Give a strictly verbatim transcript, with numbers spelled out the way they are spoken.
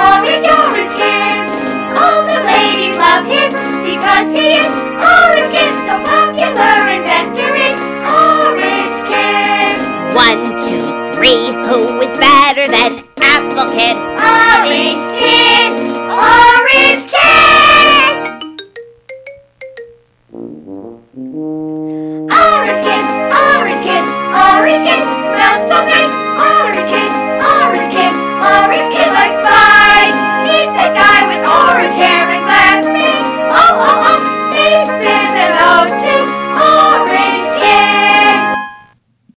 Orange, Orange Kid. All the ladies love him because he is Orange Kid. The popular inventor is Orange Kid. One, two, three, who is better than Apple Kid? Orange Kid! Orange Kid! Orange Kid! Orange Kid! Orange Kid! Smells so good!